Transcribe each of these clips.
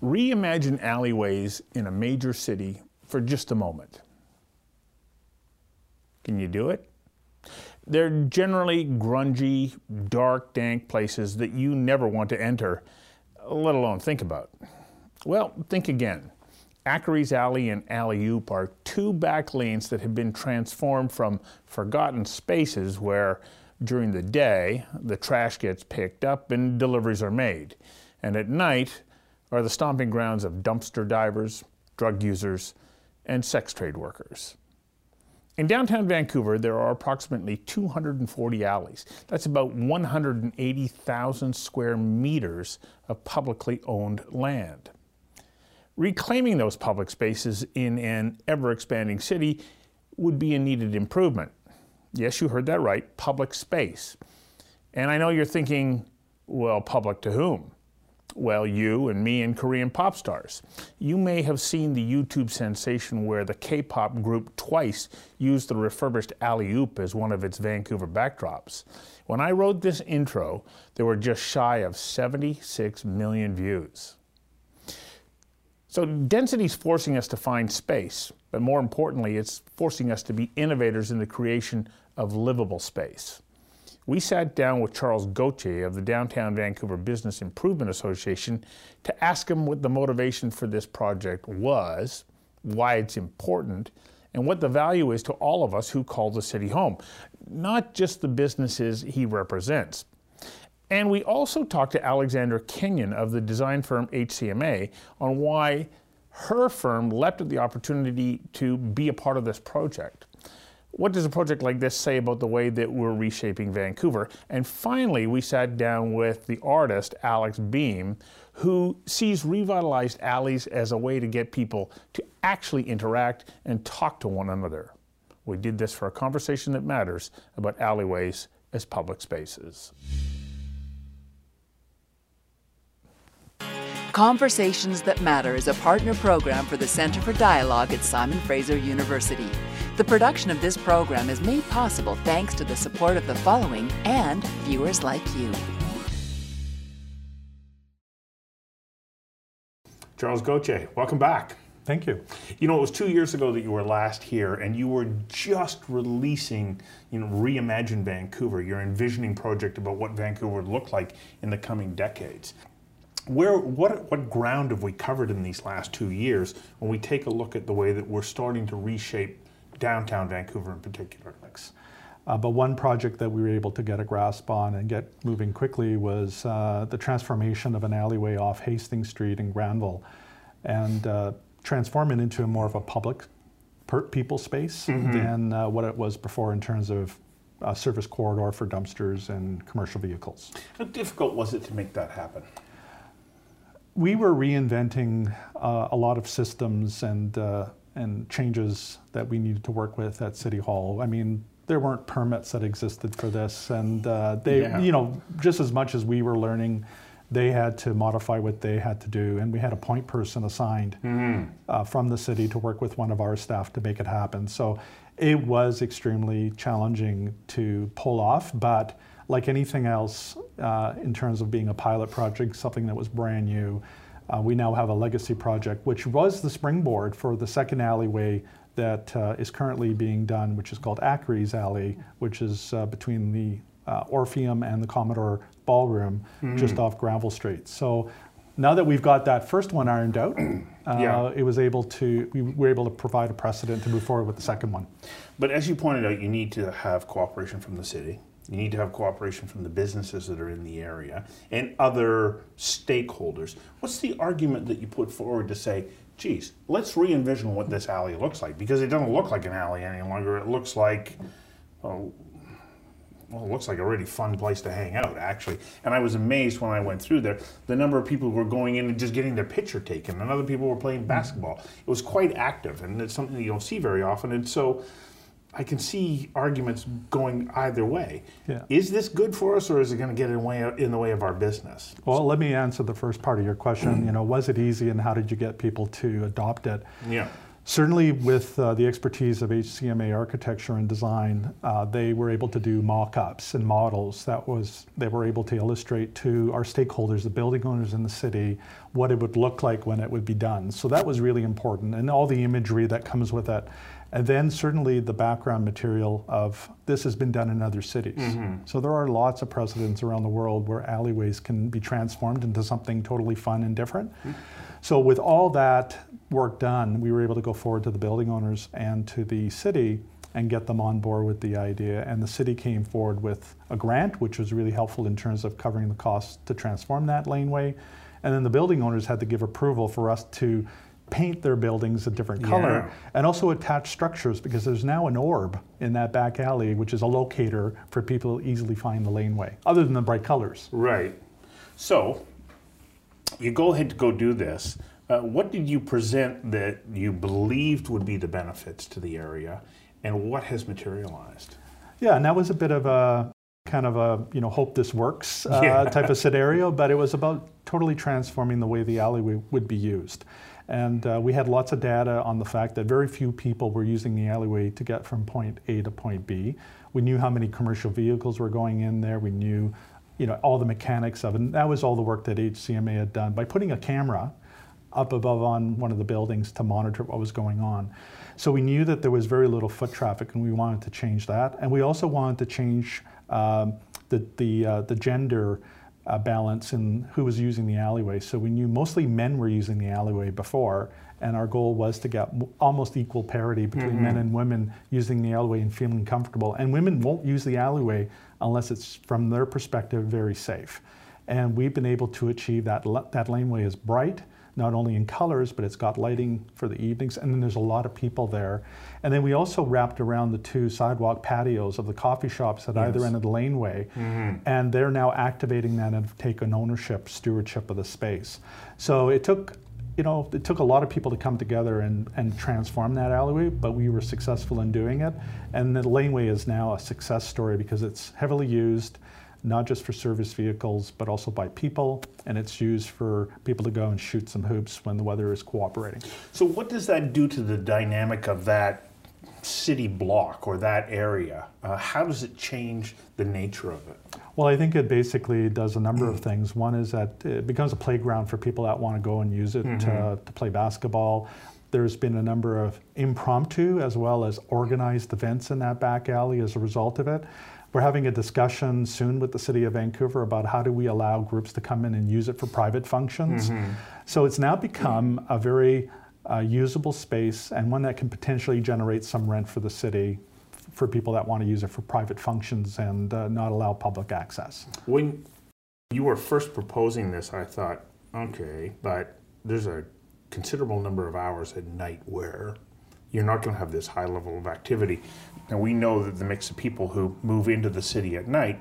Reimagine alleyways in a major city for just a moment. Can you do it? They're generally grungy, dark, dank places that you never want to enter, let alone think about. Well, think again. Ackeries Alley and Alley Oop are two back lanes that have been transformed from forgotten spaces where, during the day, the trash gets picked up and deliveries are made, and at night are the stomping grounds of dumpster divers, drug users, and sex trade workers. In downtown Vancouver, there are approximately 240 alleys. That's about 180,000 square meters of publicly owned land. Reclaiming those public spaces in an ever-expanding city would be a needed improvement. Yes, you heard that right, public space. And I know you're thinking, well, public to whom? Well, you and me and Korean pop stars. You may have seen the YouTube sensation where the K-pop group Twice used the refurbished Alley Oop as one of its Vancouver backdrops. When I wrote this intro, there were just shy of 76 million views. So density is forcing us to find space, but more importantly, it's forcing us to be innovators in the creation of livable space. We sat down with Charles Gauthier of the Downtown Vancouver Business Improvement Association to ask him what the motivation for this project was, why it's important, and what the value is to all of us who call the city home, not just the businesses he represents. And we also talked to Alexandra Kenyon of the design firm HCMA on why her firm leapt at the opportunity to be a part of this project. What does a project like this say about the way that we're reshaping Vancouver? And finally, we sat down with the artist, Alex Beam, who sees revitalized alleys as a way to get people to actually interact and talk to one another. We did this for a conversation that matters about alleyways as public spaces. Conversations That Matter is a partner program for the Centre for Dialogue at Simon Fraser University. The production of this program is made possible thanks to the support of the following and viewers like you. Charles Gauthier, welcome back. Thank you. You know, it was 2 years ago that you were last here, and you were just releasing, Reimagine Vancouver, your envisioning project about what Vancouver would look like in the coming decades. What ground have we covered in these last 2 years when we take a look at the way that we're starting to reshape downtown Vancouver in particular? But one project that we were able to get a grasp on and get moving quickly was the transformation of an alleyway off Hastings Street in Granville, and transform it into more of a public people space than what it was before in terms of service corridor for dumpsters and commercial vehicles. How difficult was it to make that happen? We were reinventing a lot of systems and changes that we needed to work with at City Hall. I mean, there weren't permits that existed for this, and just as much as we were learning, they had to modify what they had to do, and we had a point person assigned from the city to work with one of our staff to make it happen. So it was extremely challenging to pull off, but like anything else, in terms of being a pilot project, something that was brand new, we now have a legacy project, which was the springboard for the second alleyway that is currently being done, which is called Ackeries Alley, which is between the Orpheum and the Commodore Ballroom, just off Granville Street. So now that we've got that first one ironed out, we were able to provide a precedent to move forward with the second one. But as you pointed out, you need to have cooperation from the city. You need to have cooperation from the businesses that are in the area and other stakeholders. What's the argument that you put forward to say, geez, let's re-envision what this alley looks like? Because it doesn't look like an alley any longer. It looks like, it looks like a really fun place to hang out, actually. And I was amazed when I went through there, the number of people who were going in and just getting their picture taken, and other people were playing basketball. It was quite active, and it's something that you don't see very often. And so I can see arguments going either way. Yeah. Is this good for us, or is it going to get in the way of our business? Well, let me answer the first part of your question. Was it easy, and how did you get people to adopt it? Yeah. Certainly with the expertise of HCMA architecture and design, they were able to do mock-ups and models they were able to illustrate to our stakeholders, the building owners in the city, what it would look like when it would be done. So that was really important, and all the imagery that comes with it. And then certainly the background material of this has been done in other cities. So there are lots of precedents around the world where alleyways can be transformed into something totally fun and different. So with all that work done, we were able to go forward to the building owners and to the city and get them on board with the idea. And the city came forward with a grant, which was really helpful in terms of covering the cost to transform that laneway. And then the building owners had to give approval for us to paint their buildings a different color and also attach structures, because there's now an orb in that back alley, which is a locator for people to easily find the laneway, other than the bright colors. Right. So you go ahead to go do this. What did you present that you believed would be the benefits to the area, and what has materialized? Yeah, and that was a bit of a kind of a, hope this works type of scenario, but it was about totally transforming the way the alleyway would be used. And we had lots of data on the fact that very few people were using the alleyway to get from point A to point B. We knew how many commercial vehicles were going in there. We knew, all the mechanics of it. And that was all the work that HCMA had done by putting a camera up above on one of the buildings to monitor what was going on. So we knew that there was very little foot traffic, and we wanted to change that. And we also wanted to change the gender balance in who was using the alleyway. So we knew mostly men were using the alleyway before, and our goal was to get almost equal parity between men and women using the alleyway and feeling comfortable. And women won't use the alleyway unless it's, from their perspective, very safe. And we've been able to achieve that. That laneway is bright, not only in colors, but it's got lighting for the evenings, and then there's a lot of people there. And then we also wrapped around the two sidewalk patios of the coffee shops at either end of the laneway, and they're now activating that and have taken stewardship of the space. So it took, it took a lot of people to come together and transform that alleyway, but we were successful in doing it. And the laneway is now a success story because it's heavily used, not just for service vehicles, but also by people, and it's used for people to go and shoot some hoops when the weather is cooperating. So what does that do to the dynamic of that city block or that area? How does it change the nature of it? Well, I think it basically does a number of things. One is that it becomes a playground for people that want to go and use it to play basketball. There's been a number of impromptu as well as organized events in that back alley as a result of it. We're having a discussion soon with the City of Vancouver about how do we allow groups to come in and use it for private functions. So it's now become a very usable space, and one that can potentially generate some rent for the city for people that want to use it for private functions and not allow public access. When you were first proposing this, I thought, okay, but there's a considerable number of hours at night where you're not going to have this high level of activity. And we know that the mix of people who move into the city at night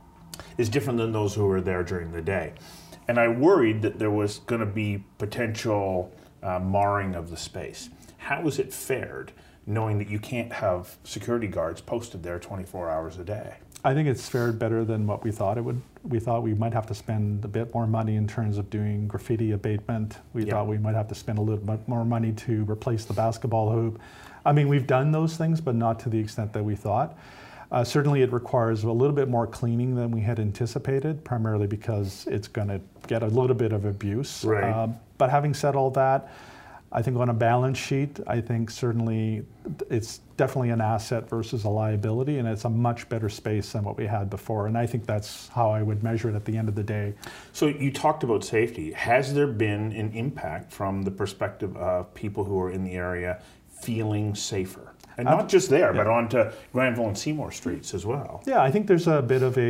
is different than those who are there during the day. And I worried that there was going to be potential marring of the space. How has it fared, knowing that you can't have security guards posted there 24 hours a day? I think it's fared better than what we thought it would. We thought we might have to spend a bit more money in terms of doing graffiti abatement. We thought we might have to spend a little bit more money to replace the basketball hoop. I mean, we've done those things, but not to the extent that we thought. Certainly it requires a little bit more cleaning than we had anticipated, primarily because it's going to get a little bit of abuse. Right. But having said all that, I think on a balance sheet, I think certainly it's definitely an asset versus a liability, and it's a much better space than what we had before. And I think that's how I would measure it at the end of the day. So you talked about safety. Has there been an impact from the perspective of people who are in the area feeling safer? And not just there, but onto Granville and Seymour Streets as well. Yeah, I think there's a bit of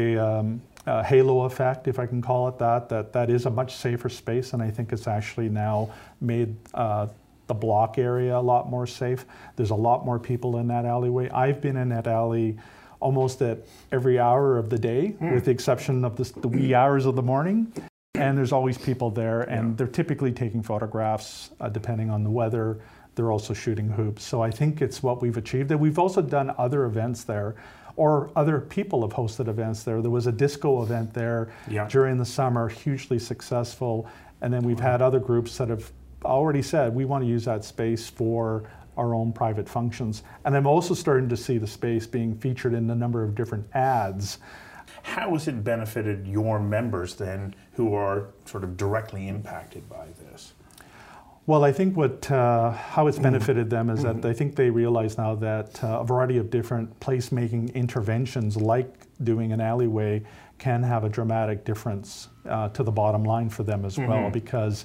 a halo effect, if I can call it that is a much safer space, and I think it's actually now made the block area a lot more safe. There's a lot more people in that alleyway. I've been in that alley almost at every hour of the day, with the exception of the wee hours of the morning, and there's always people there, and they're typically taking photographs depending on the weather. They're also shooting hoops. So I think it's what we've achieved. And we've also done other events there, or other people have hosted events there. There was a disco event there during the summer, hugely successful. And then we've had other groups that have already said, we want to use that space for our own private functions. And I'm also starting to see the space being featured in a number of different ads. How has it benefited your members then, who are sort of directly impacted by this? Well, I think how it's benefited them is that I think they realize now that a variety of different placemaking interventions, like doing an alleyway, can have a dramatic difference to the bottom line for them as well, because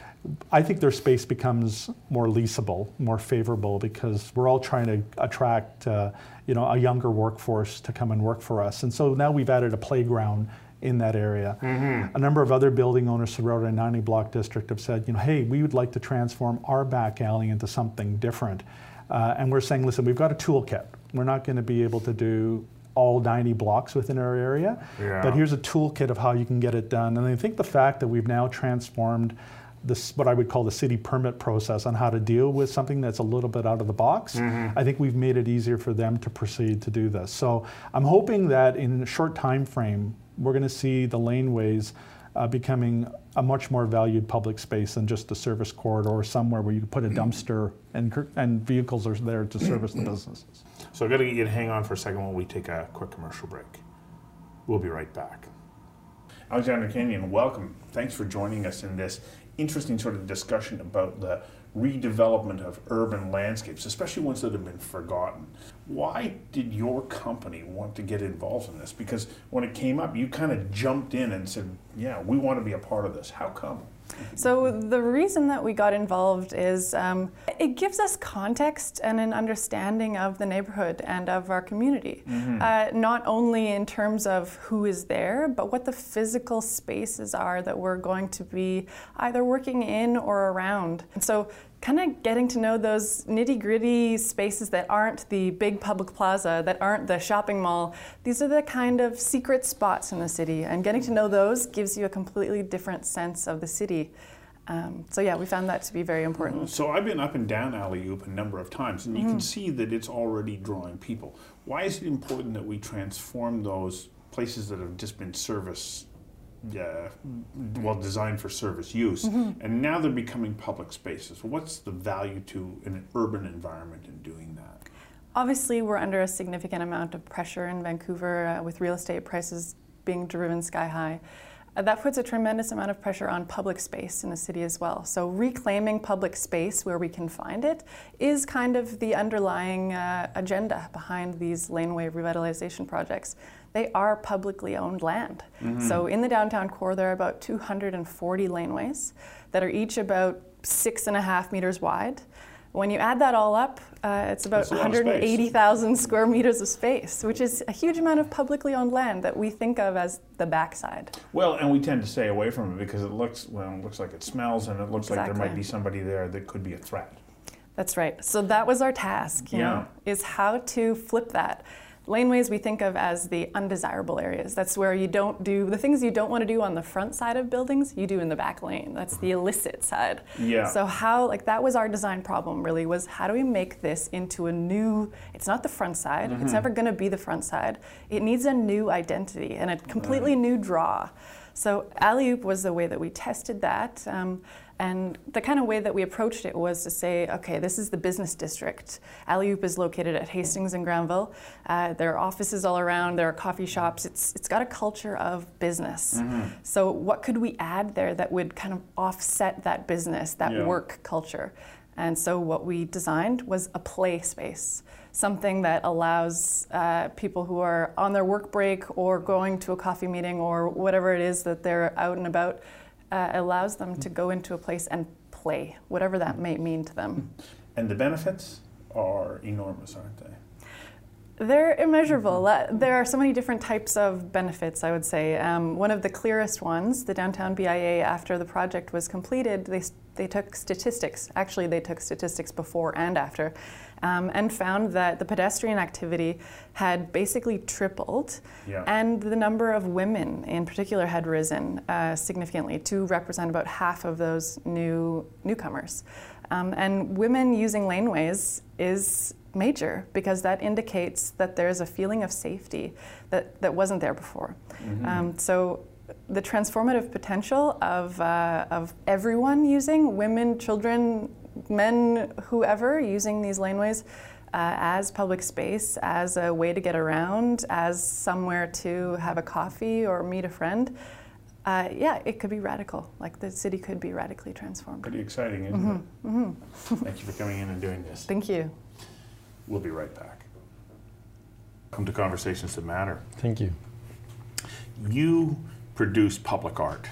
I think their space becomes more leasable, more favorable, because we're all trying to attract a younger workforce to come and work for us. And so now we've added a playground in that area. A number of other building owners throughout our 90 block district have said, hey, we would like to transform our back alley into something different. And we're saying, listen, we've got a toolkit. We're not going to be able to do all 90 blocks within our area, but here's a toolkit of how you can get it done. And I think the fact that we've now transformed this, what I would call the city permit process, on how to deal with something that's a little bit out of the box, I think we've made it easier for them to proceed to do this. So I'm hoping that in a short time frame, we're going to see the laneways becoming a much more valued public space than just a service corridor or somewhere where you can put a dumpster and vehicles are there to service the businesses. So I've got to get you to hang on for a second while we take a quick commercial break. We'll be right back. Alexander Kenyon, welcome. Thanks for joining us in this interesting sort of discussion about the redevelopment of urban landscapes, especially ones that have been forgotten. Why did your company want to get involved in this? Because when it came up, you kind of jumped in and said, yeah, we want to be a part of this. How come? So the reason that we got involved is it gives us context and an understanding of the neighborhood and of our community. Not only in terms of who is there, but what the physical spaces are that we're going to be either working in or around. And so kind of getting to know those nitty-gritty spaces that aren't the big public plaza, that aren't the shopping mall. These are the kind of secret spots in the city, and getting to know those gives you a completely different sense of the city. So yeah, we found that to be very important. So I've been up and down Alley Oop a number of times, and you can see that it's already drawing people. Why is it important that we transform those places that have just been designed for service use, and now they're becoming public spaces? What's the value to an urban environment in doing that? Obviously, we're under a significant amount of pressure in Vancouver with real estate prices being driven sky high. That puts a tremendous amount of pressure on public space in the city as well. So reclaiming public space where we can find it is kind of the underlying agenda behind these laneway revitalization projects. They are publicly owned land. So in the downtown core, there are about 240 laneways that are each about 6.5 meters wide. When you add that all up, it's about 180,000 square meters of space, which is a huge amount of publicly owned land that we think of as the backside. Well, and we tend to stay away from it because it looks like it smells, and it looks like there might be somebody there that could be a threat. That's right. So that was our task, you know, is how to flip that. Laneways we think of as the undesirable areas. That's where you don't do the things you don't want to do on the front side of buildings, you do in the back lane. That's the illicit side. So that was our design problem really, was how do we make this into a new, it's not the front side, it's never going to be the front side. It needs a new identity and a completely new draw. So Alley Oop was the way that we tested that. And the kind of way that we approached it was to say, okay, this is the business district. Alley Oop is located at Hastings and Granville. There are offices all around, there are coffee shops. It's got a culture of business. So what could we add there that would kind of offset that business, that work culture? And so what we designed was a play space, something that allows people who are on their work break or going to a coffee meeting or whatever it is that they're out and about, allows them to go into a place and play, whatever that may mean to them. And the benefits are enormous, aren't they? They're immeasurable. There are so many different types of benefits, I would say. One of the clearest ones, the Downtown BIA, after the project was completed, they took statistics. Actually, they took statistics before and after, and found that the pedestrian activity had basically tripled, and the number of women in particular had risen significantly to represent about half of those newcomers. And women using laneways is major because that indicates that there's a feeling of safety that wasn't there before. So the transformative potential of everyone using, women, children, men, whoever, using these laneways as public space, as a way to get around, as somewhere to have a coffee or meet a friend, yeah, it could be radical. Like the city could be radically transformed. Pretty exciting, isn't it? Mm-hmm. Thank you for coming in and doing this. Thank you. We'll be right back. Welcome to Conversations That Matter. Thank you. You produce public art,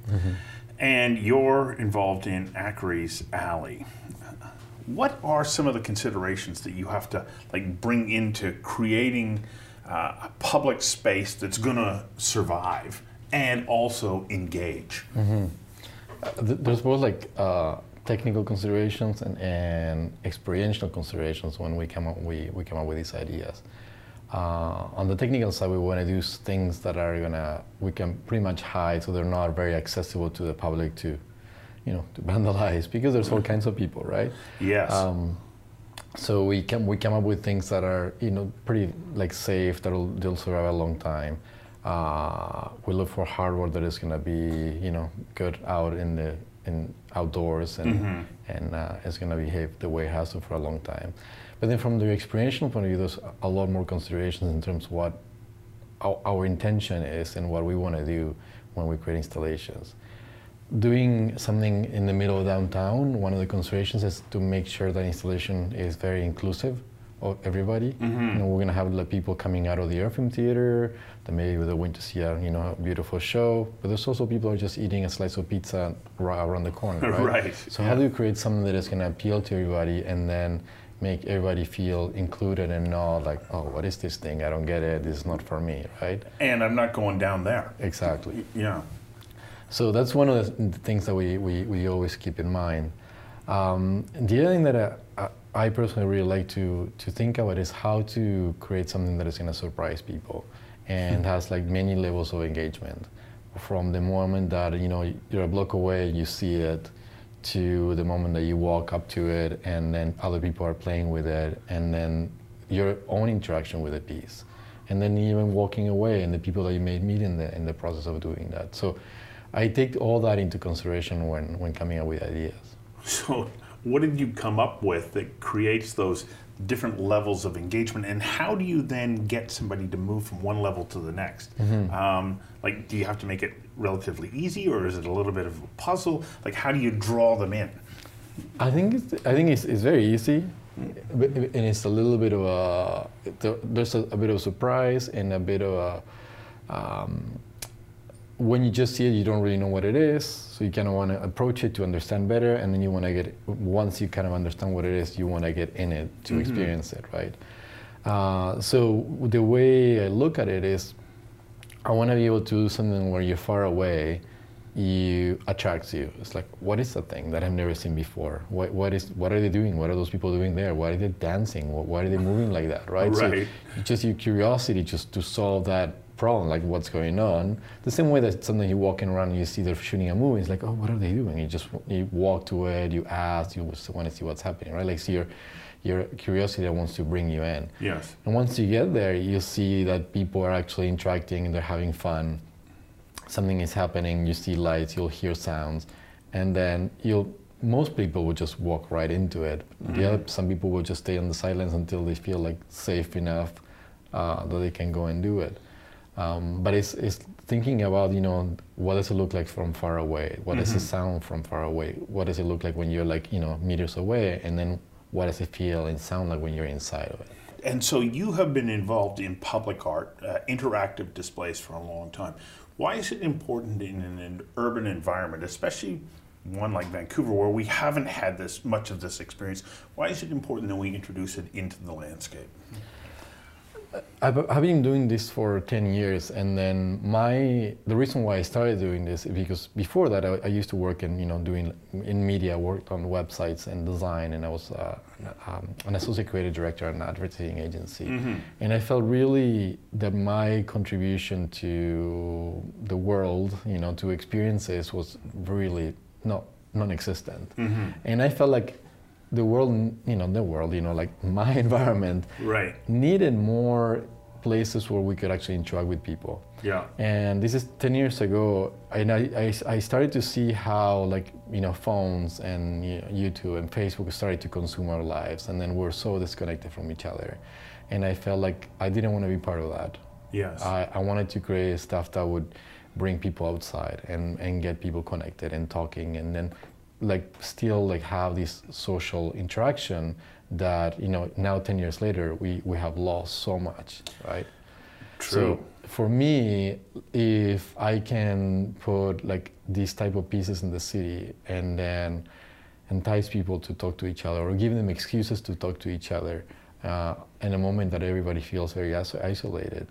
and you're involved in Ackeries Alley. What are some of the considerations that you have to bring into creating a public space that's going to survive and also engage? There's both technical considerations and experiential considerations when we come up with these ideas. On the technical side, we want to do things that we can pretty much hide, so they're not very accessible to the public to vandalize, because there's all kinds of people, right? Yes. So we come up with things that are pretty safe, they'll survive a long time. We look for hardware that is going to be good out in outdoors and it's going to behave the way it has to for a long time. But then from the experiential point of view, there's a lot more considerations in terms of what our intention is and what we want to do when we create installations. Doing something in the middle of downtown, one of the considerations is to make sure that installation is very inclusive of everybody. We're going to have people coming out of the Orpheum Theater that maybe they went to see a beautiful show, but there's also people who are just eating a slice of pizza around the corner, right? Right. So how do you create something that is going to appeal to everybody and then make everybody feel included and not oh, what is this thing? I don't get it. This is not for me, right? And I'm not going down there. Exactly. Yeah. So that's one of the things that we always keep in mind. The other thing that I personally really like to think about is how to create something that is going to surprise people and has many levels of engagement. From the moment that you're a block away, you see it, to the moment that you walk up to it and then other people are playing with it, and then your own interaction with the piece, and then even walking away and the people that you may meet in the process of doing that. So I take all that into consideration when coming up with ideas. So what did you come up with that creates those different levels of engagement, and how do you then get somebody to move from one level to the next? Do you have to make it relatively easy, or is it a little bit of a puzzle? How do you draw them in? I think it's very easy, and it's a little bit of there's a bit of surprise and a bit of a when you just see it, you don't really know what it is, so you kind of want to approach it to understand better, and then you want to once you kind of understand what it is, you want to get in it to experience it, right? So the way I look at it is, I want to be able to do something where you're far away, attracts you. It's what is that thing that I've never seen before? What are they doing? What are those people doing there? Why are they dancing? Why are they moving like that, right? Right. So just your curiosity just to solve that problem, what's going on. The same way that sometimes you're walking around and you see they're shooting a movie, it's oh, what are they doing? You walk to it, you ask, you want to see what's happening, right? See your curiosity that wants to bring you in. Yes. And once you get there, you see that people are actually interacting and they're having fun. Something is happening, you see lights, you'll hear sounds, and then most people will just walk right into it. Some people will just stay on the sidelines until they feel safe enough that they can go and do it. But it's thinking about, what does it look like from far away? What does it sound from far away? What does it look like when you're meters away? And then what does it feel and sound like when you're inside of it? And so you have been involved in public art, interactive displays for a long time. Why is it important in an urban environment, especially one like Vancouver, where we haven't had much of this experience? Why is it important that we introduce it into the landscape? I've been doing this for 10 years, and then the reason why I started doing this is because before that I used to work in in media, worked on websites and design, and I was an associate creative director at an advertising agency, and I felt really that my contribution to the world, to experiences, was really non-existent, and I felt like the world, my environment, right, needed more places where we could actually interact with people. Yeah. And this is 10 years ago, and I started to see how, like, phones and YouTube and Facebook started to consume our lives, and then we're so disconnected from each other. And I felt like I didn't want to be part of that. Yes. I wanted to create stuff that would bring people outside and get people connected and talking, and then still have this social interaction that now 10 years later we have lost so much, right? True. So for me, if I can put these type of pieces in the city and then entice people to talk to each other or give them excuses to talk to each other in a moment that everybody feels very isolated,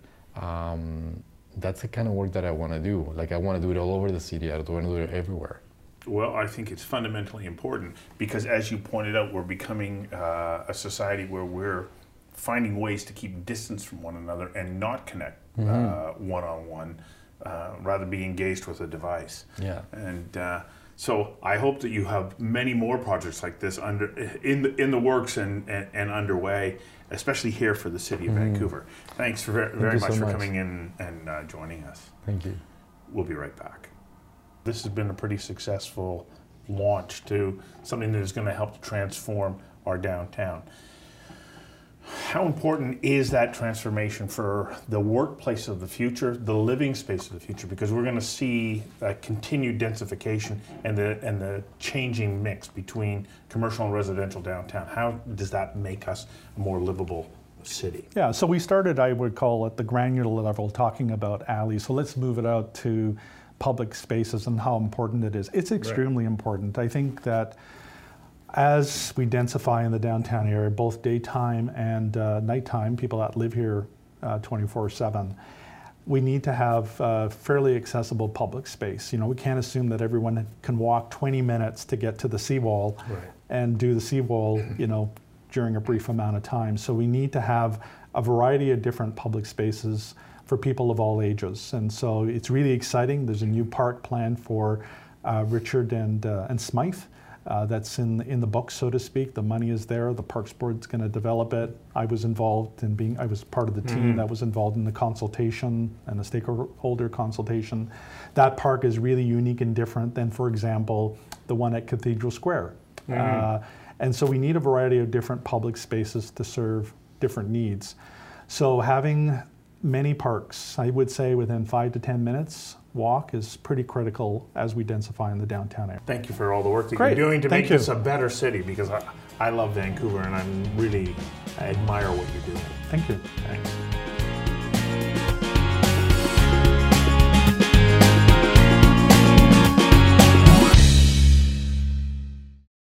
that's the kind of work that I want to do. I want to do it all over the city. I want to do it everywhere. Well, I think it's fundamentally important because, as you pointed out, we're becoming a society where we're finding ways to keep distance from one another and not connect one-on-one, rather be engaged with a device. Yeah. And so I hope that you have many more projects like this in the works and underway, especially here for the city of Vancouver. Thanks very much for coming in and joining us. Thank you. We'll be right back. This has been a pretty successful launch to something that is going to help to transform our downtown. How important is that transformation for the workplace of the future, the living space of the future? Because we're going to see a continued densification and the changing mix between commercial and residential downtown. How does that make us a more livable city? Yeah, so we started, I would call it, the granular level, talking about alleys. So let's move it out to public spaces and how important it is. It's extremely important. I think that as we densify in the downtown area, both daytime and nighttime, people that live here 24/7, we need to have fairly accessible public space. We can't assume that everyone can walk 20 minutes to get to the seawall and do the seawall, during a brief amount of time. So we need to have a variety of different public spaces for people of all ages. And so it's really exciting. There's a new park planned for Richard and Smythe. That's in the book, so to speak. The money is there. The Parks Board's going to develop it. I was involved I was part of the team that was involved in the consultation and the stakeholder consultation. That park is really unique and different than, for example, the one at Cathedral Square. And so we need a variety of different public spaces to serve different needs. So having many parks, I would say within 5 to 10 minutes walk, is pretty critical as we densify in the downtown area. Thank you for all the work that you're doing to make this a better city, because I love Vancouver and I admire what you're doing. Thank you. Thanks.